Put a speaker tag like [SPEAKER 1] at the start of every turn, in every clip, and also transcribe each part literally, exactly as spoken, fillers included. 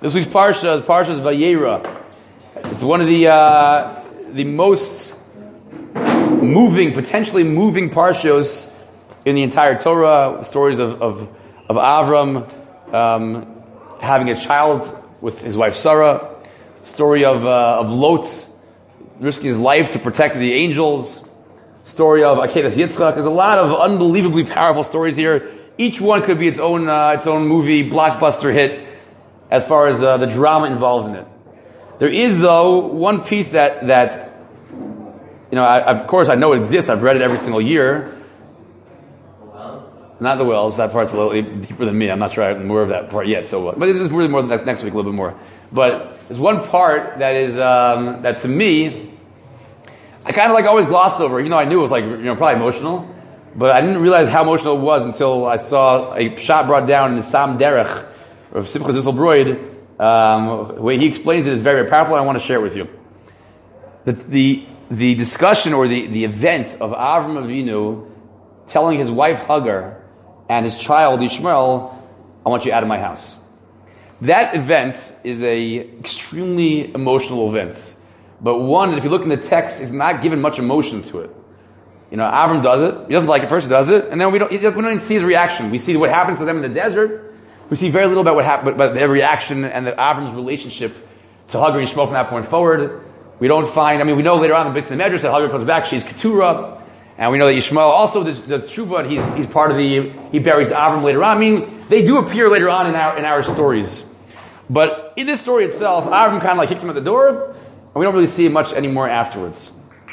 [SPEAKER 1] This week's parsha is Parshas Vayera. It's one of the uh, the most moving, potentially moving parshos in the entire Torah. The stories of of, of Avram um, having a child with his wife Sarah. Story of uh, of Lot risking his life to protect the angels. Story of Akedas Yitzchak. There's a lot of unbelievably powerful stories here. Each one could be its own uh, its own movie, blockbuster hit, as far as uh, the drama involved in it. There is, though, one piece that, that you know, I, of course I know it exists, I've read it every single year. The Wells? Not the Wells, that part's a little deeper than me, I'm not sure I'm more of that part yet, so, uh, but it's really more than next, next week, a little bit more. But there's one part that is, um, that to me, I kind of like always glossed over, even though I knew it was like, you know, probably emotional, but I didn't realize how emotional it was until I saw a shot brought down in the Sam Derech, of Simcha Zissel Broid. Um, the way he explains it is very, very powerful, and I want to share it with you. The the, the discussion or the, the event of Avram Avinu telling his wife Hagar and his child Ishmael, I want you out of my house. That event is a extremely emotional event. But one, if you look in the text, is not given much emotion to it. You know, Avram does it. He doesn't like it first, he does it. And then we don't, we don't even see his reaction. We see what happens to them in the desert. We see very little about what happened, about their reaction and the Avram's relationship to Hagar and Ishmael from that point forward. We don't find, I mean, we know later on in the Beit Medrash that Hagar comes back, she's Keturah, and we know that Ishmael also does, does Tshuva, and he's, he's part of the, he buries Avram later on. I mean, they do appear later on in our, in our stories. But in this story itself, Avram kind of like kicks him at the door, and we don't really see much anymore afterwards.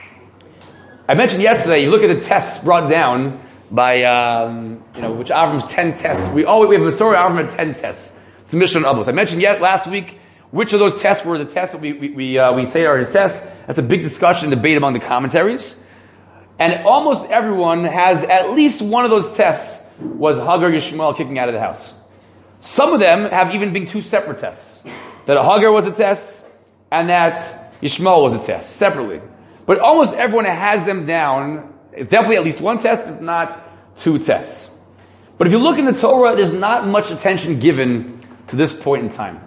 [SPEAKER 1] I mentioned yesterday, you look at the tests brought down by, um, you know, which Avram's ten tests. We always we have a story of Avram had ten tests. It's the Mishnah Avos. I mentioned yet last week which of those tests were the tests that we we we, uh, we say are his tests. That's a big discussion, debate among the commentaries. And almost everyone has at least one of those tests was Hagar Yishmael kicking out of the house. Some of them have even been two separate tests. That Hagar was a test and that Yishmael was a test, separately. But almost everyone has them down. It's definitely at least one test, if not two tests. But if you look in the Torah, there's not much attention given to this point in time.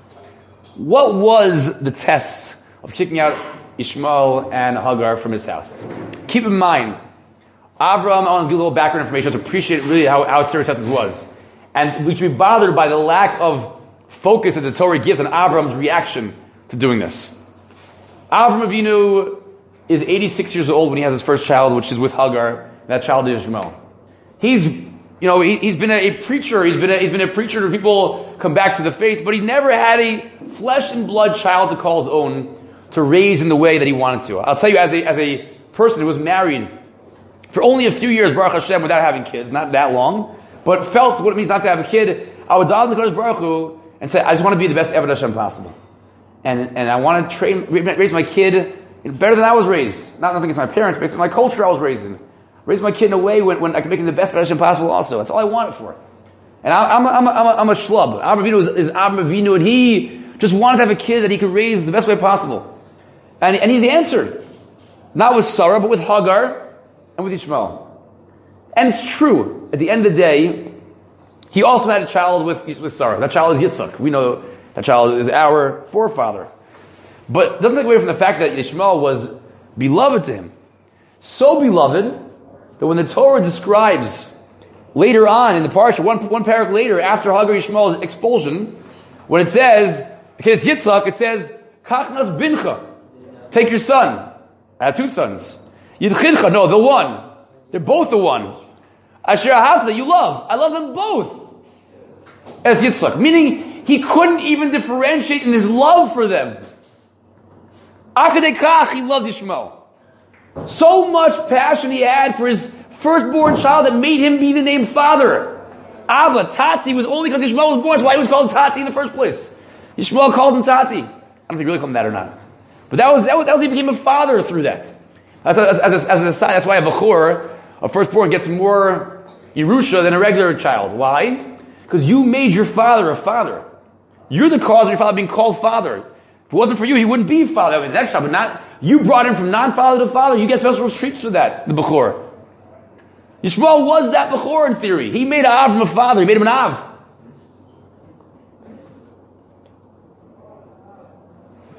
[SPEAKER 1] What was the test of kicking out Ishmael and Hagar from his house? Keep in mind, Avram, I want to give a little background information to appreciate really how, how serious this was. And we should be bothered by the lack of focus that the Torah gives on Avram's reaction to doing this. Avram Avinu is eighty-six years old when he has his first child, which is with Hagar. That child is Ishmael. He's, you know, he, he's been a, a preacher. He's been a, he's been a preacher to people come back to the faith, but he never had a flesh and blood child to call his own to raise in the way that he wanted to. I'll tell you, as a as a person who was married for only a few years, Baruch Hashem, without having kids, not that long, but felt what it means not to have a kid, I would dial the Kodesh Baruch Hu and say, I just want to be the best Eved Hashem possible, and and I want to train, raise my kid better than I was raised. Not nothing against my parents, based on my culture I was raised in. Raise my kid in a way when, when I can make him the best version possible also. That's all I want it for. And I, I'm, a, I'm, a, I'm, a, I'm a schlub. Avram Avinu is, is Avram Avinu, and he just wanted to have a kid that he could raise the best way possible. And, and he's answered. Not with Sarah, but with Hagar and with Ishmael. And it's true. At the end of the day, he also had a child with, with Sarah. That child is Yitzchak. We know that child is our forefather. But it doesn't take away from the fact that Ishmael was beloved to him. So beloved that when the Torah describes later on in the parsha, one, one parak later, after Hagar Ishmael's expulsion, when it says, okay, it's Yitzchak, it says, Kachnas bincha, take your son. I have two sons. Yidchincha, no, the one. They're both the one. Asher Hafla, you love. I love them both. As Yitzchak. Meaning, he couldn't even differentiate in his love for them. Akadei Kach, he loved Ishmael. So much passion he had for his firstborn child that made him be the named father. Abba, Tati, was only because Ishmael was born. That's why he was called Tati in the first place. Ishmael called him Tati. I don't know if he really called him that or not. But that was that was, that was he became a father through that. That's a, as, a, as an aside, that's why a Bechor, a firstborn, gets more Yerusha than a regular child. Why? Because you made your father a father. You're the cause of your father being called father. If it wasn't for you, he wouldn't be father. I mean, next time, but not, you brought him from non-father to father. You get special treats for that, the Bechor. Yishmael was that Bechor in theory. He made Av from a father. He made him an Av.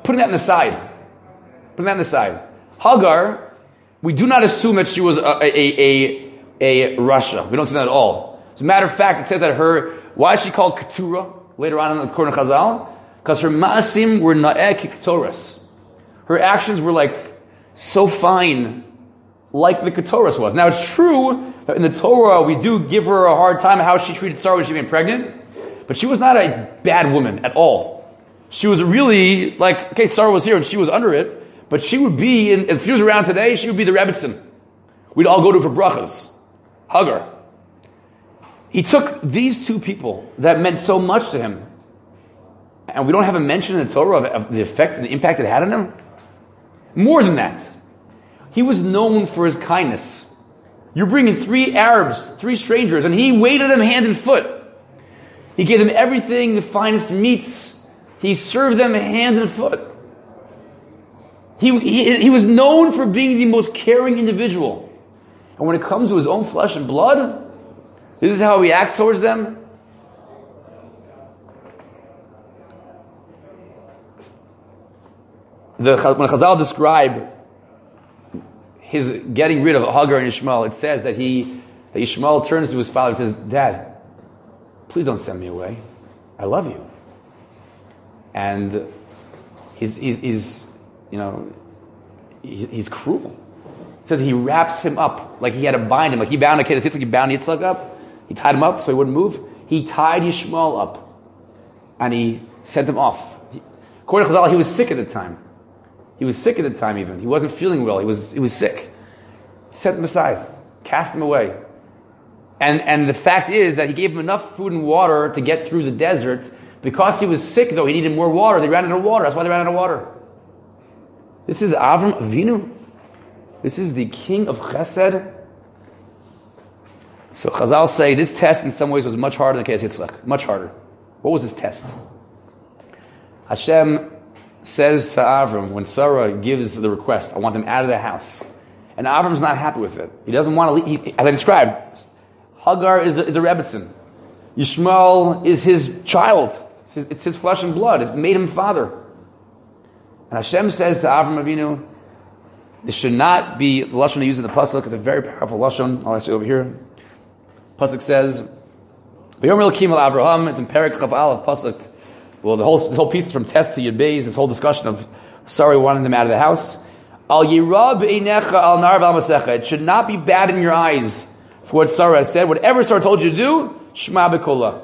[SPEAKER 1] putting that in the side, putting that in the side. Hagar, we do not assume that she was a, a, a, a, a Rasha. We don't do that at all. As a matter of fact, it says that her, why is she called Keturah later on in the Korban Chazal? Because her Maasim were Na'eh Kektoras. Her actions were like so fine, like the Keturah was. Now it's true that in the Torah we do give her a hard time how she treated Sarah when she became pregnant, but she was not a bad woman at all. She was really like, okay, Sarah was here and she was under it, but she would be, in, if she was around today, she would be the Rebbetzin. We'd all go to her for brachas. Hagar. He took these two people that meant so much to him, and we don't have a mention in the Torah of, of the effect and the impact it had on him. More than that, he was known for his kindness. You're bringing three Arabs, three strangers, and he waited them hand and foot. He gave them everything, the finest meats. He served them hand and foot. He, he, he was known for being the most caring individual. And when it comes to his own flesh and blood, this is how he acts towards them. The, when Chazal describe his getting rid of Hagar and Ishmael, it says that he, that Ishmael turns to his father and says, Dad, please don't send me away. I love you. And he's, he's, he's you know, he, he's cruel. It says he wraps him up like he had to bind him, like he bound a kid. It's like he bound Yitzchak up. He tied him up so he wouldn't move. He tied Yishmael up, and he sent him off. He, according to Chazal, he was sick at the time. He was sick at the time even. He wasn't feeling well. He was he was sick. He sent him aside, cast him away. And and the fact is that he gave him enough food and water to get through the desert. Because he was sick, though, he needed more water. They ran out of water. That's why they ran out of water. This is Avram Avinu. This is the king of Chesed. So Chazal say this test in some ways was much harder than the case of Yitzchak. Much harder. What was this test? Hashem says to Avram, when Sarah gives the request, I want them out of the house. And Avram's not happy with it. He doesn't want to leave. He, as I described, Hagar is a, is a Rebbetzin. Yishmael is his child. It's his, it's his flesh and blood. It made him father. And Hashem says to Avram Avinu, this should not be the lashon used in the pasuk. It's a very powerful lashon. I'll see over here. Pasuk says, "V'yomer Elokim al Avraham." It's in Perek Chav Aleph pasuk. Well, the whole the whole piece is from Test to Yud Beis. This whole discussion of Sarah wanting them out of the house. Al yirah b'einecha al nar v'al. It should not be bad in your eyes for what Sarah has said. Whatever Sarah told you to do, shema b'kola.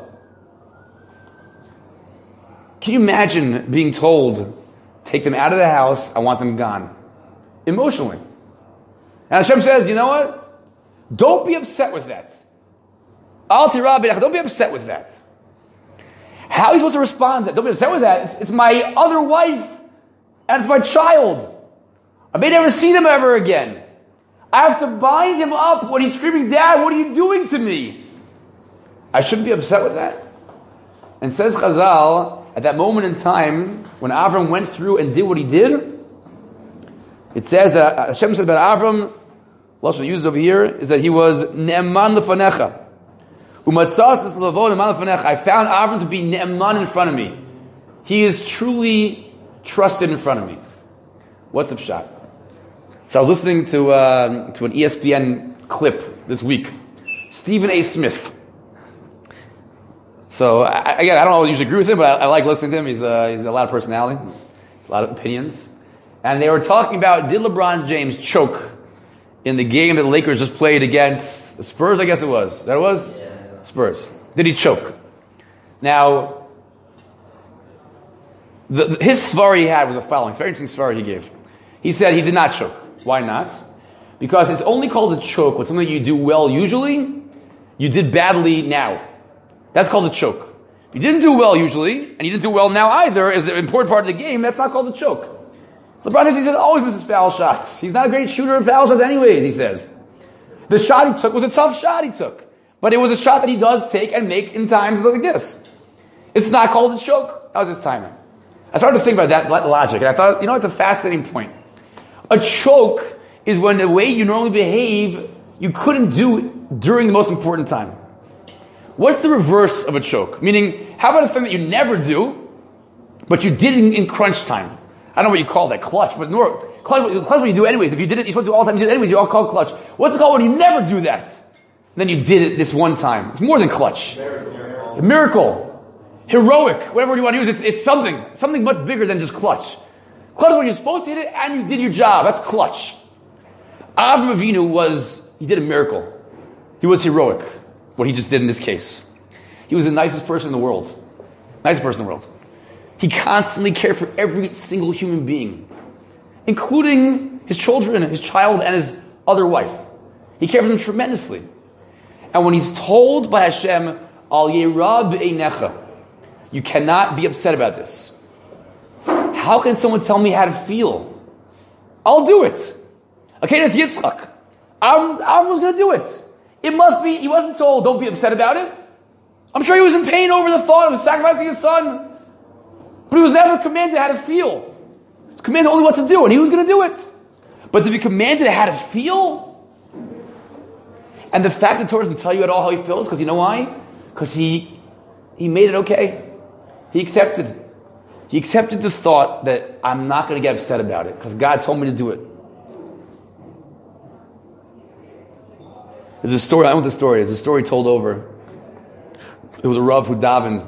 [SPEAKER 1] Can you imagine being told, take them out of the house, I want them gone? Emotionally. And Hashem says, you know what? Don't be upset with that. Al tirah b'einecha. Don't be upset with that. How are you supposed to respond to that? Don't be upset with that. It's, it's my other wife, and it's my child. I may never see them ever again. I have to bind him up when he's screaming, Dad, what are you doing to me? I shouldn't be upset with that. And says Chazal, at that moment in time, when Avram went through and did what he did, it says that uh, Hashem said about Avram, lashon used over here, is that he was ne'eman lefanecha. Umatzas is lavo ne'eman lefanecha. I found Avram to be ne'eman in front of me. He is truly trusted in front of me. What's the pshat? So I was listening to uh, to an E S P N clip this week. Stephen A. Smith. So I, again, I don't always usually agree with him, but I, I like listening to him. He's uh, he's got a lot of personality, a lot of opinions. And they were talking about, did LeBron James choke in the game that the Lakers just played against the Spurs? I guess it was. That it was? Yeah. Spurs. Did he choke? Now, the, his svar he had was the following. It's a very interesting svar he gave. He said he did not choke. Why not? Because it's only called a choke when something you do well usually, you did badly now. That's called a choke. If you didn't do well usually, and you didn't do well now either, is the important part of the game, that's not called a choke. LeBron James, he says, always misses foul shots. He's not a great shooter of foul shots anyways, he says. The shot he took was a tough shot he took. But it was a shot that he does take and make in times like this. It's not called a choke. That was his timing. I started to think about that logic, and I thought, you know, it's a fascinating point. A choke is when the way you normally behave, you couldn't do during the most important time. What's the reverse of a choke? Meaning, how about a thing that you never do, but you did in, in crunch time? I don't know what you call that, clutch, but nor, clutch, clutch what you do anyways. If you did it, you're supposed to do it all the time, you did it anyways, you're all called clutch. What's it called when you never do that? And then you did it this one time. It's more than clutch. Miracle. A miracle. Heroic, whatever you want to use, it's, it's something. Something much bigger than just clutch. Clutch is when you're supposed to hit it and you did your job. That's clutch. Avram Avinu was, he did a miracle. He was heroic, what he just did in this case. He was the nicest person in the world. Nicest person in the world. He constantly cared for every single human being, including his children, his child, and his other wife. He cared for them tremendously. And when he's told by Hashem, Al Yerab Einecha, you cannot be upset about this. How can someone tell me how to feel? I'll do it. Okay, that's Yitzchak. I was going to do it. It must be, he wasn't told, don't be upset about it. I'm sure he was in pain over the thought of sacrificing his son. But he was never commanded how to feel. He was commanded only what to do, and he was going to do it. But to be commanded how to feel? And the fact that Torah doesn't tell you at all how he feels, because you know why? Because he, he made it okay. He accepted. He accepted the thought that I'm not going to get upset about it, because God told me to do it. There's a story, I want the story, there's a story told over. There was a Rav who davened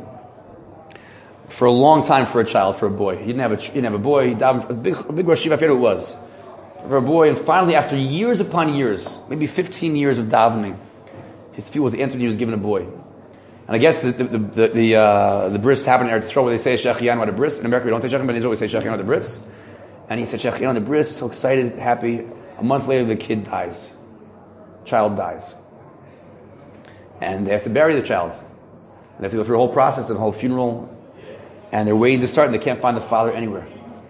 [SPEAKER 1] for a long time for a child, for a boy. He didn't have a, he didn't have a boy, he davened, a big, a big Rosh Yeshiva, I forget who it was, for a boy, and finally after years upon years, maybe fifteen years of davening, his tefillah was answered and he was given a boy. And I guess the the the, the, uh, the bris happened in Eretz Yisrael where they say Shechianu at a bris. In America we don't say Shechianu, but in Israel we say Shechianu at the bris. And he said Shechianu at the bris, so excited, happy. A month later the kid dies. Child dies. And they have to bury the child. And they have to go through a whole process, and a whole funeral. And they're waiting to start, and they can't find the father anywhere.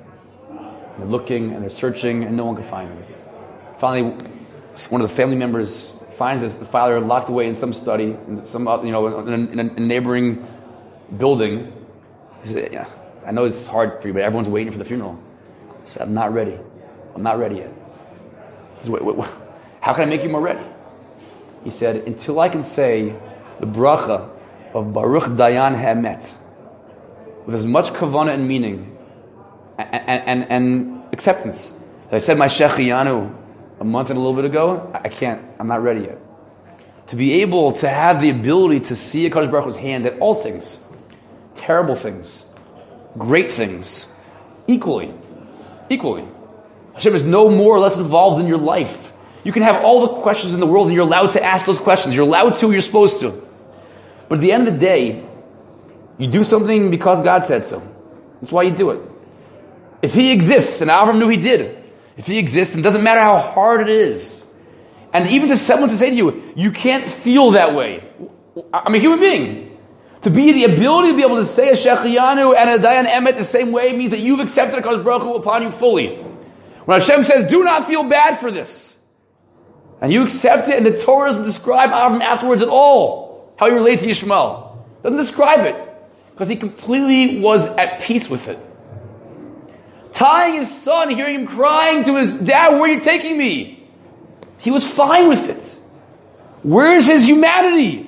[SPEAKER 1] And they're looking, and they're searching, and no one can find him. Finally, one of the family members finds the father locked away in some study, in some, you know, in a, in a neighboring building. He said, "Yeah, I know it's hard for you, but everyone's waiting for the funeral." He said, "I'm not ready. I'm not ready yet." He says, wait, wait, wait. How can I make you more ready? He said, until I can say the bracha of Baruch Dayan Ha'emet with as much kavanah and meaning and, and, and, and acceptance. As I said my Shechianu a month and a little bit ago, I can't, I'm not ready yet. To be able to have the ability to see HaKadosh Baruch Hu's hand at all things, terrible things, great things, equally, equally. Hashem is no more or less involved in your life. You can have all the questions in the world and you're allowed to ask those questions. You're allowed to, you're supposed to. But at the end of the day, you do something because God said so. That's why you do it. If He exists, and Avram knew He did, if He exists, and it doesn't matter how hard it is, and even to someone to say to you, you can't feel that way. I'm a human being. To be the ability to be able to say a Shechianu and a Dayan Emet the same way means that you've accepted HaKadosh Baruch Hu upon you fully. When Hashem says, do not feel bad for this, and you accept it, and the Torah doesn't describe Avram afterwards at all, how he relates to Yishmael. Doesn't describe it, because he completely was at peace with it. Tying his son, hearing him crying to his dad, where are you taking me? He was fine with it. Where's his humanity?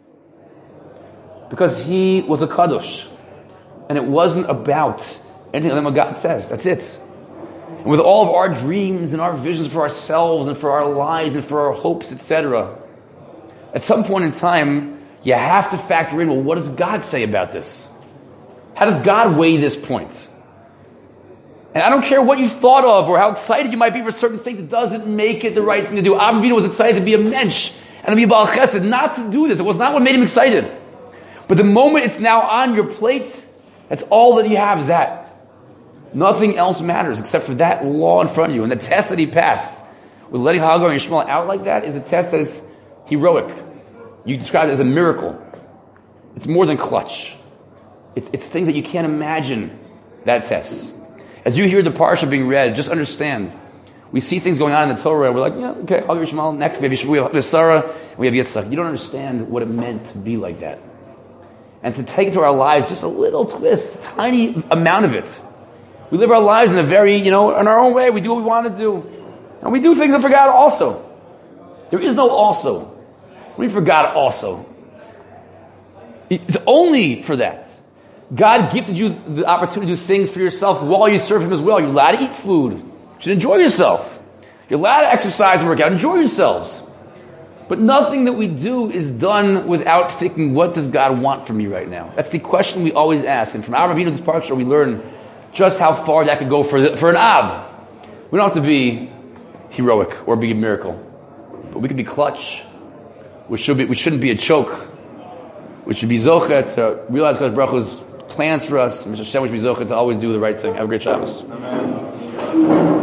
[SPEAKER 1] Because he was a Kadosh. And it wasn't about anything other than what God says. That's it. And with all of our dreams and our visions for ourselves and for our lives and for our hopes, et cetera, at some point in time, you have to factor in, well, what does God say about this? How does God weigh this point? And I don't care what you thought of or how excited you might be for certain things, it doesn't make it the right thing to do. Avram Avinu was excited to be a mensch and to be a Baal Chesed, not to do this. It was not what made him excited. But the moment it's now on your plate, that's all that you have is that. Nothing else matters except for that law in front of you. And the test that he passed with letting Hagar and Yishmael out like that is a test that is heroic. You describe it as a miracle. It's more than clutch. It's, it's things that you can't imagine, that test. As you hear the parsha being read, just understand. We see things going on in the Torah, and we're like, yeah, okay, Hagar and Yishmael, next we have, we have Sarah, and we have Yitzchak. You don't understand what it meant to be like that. And to take into our lives just a little twist, a tiny amount of it. We live our lives in a very, you know, in our own way. We do what we want to do. And we do things that for God also. There is no also. We forgot also. It's only for that. God gifted you the opportunity to do things for yourself while you serve Him as well. You're allowed to eat food. You should enjoy yourself. You're allowed to exercise and work out. Enjoy yourselves. But nothing that we do is done without thinking, what does God want from me right now? That's the question we always ask. And from our Avinu this parsha, we learn just how far that could go for, the, for an Av. We don't have to be heroic or be a miracle. But we could be clutch. We, should be, we shouldn't be a choke. We should be zochet to realize God's Baruch Hu's plans for us. Mister Hashem, we should be zochet to always do the right thing. Have a great Shabbos. Amen.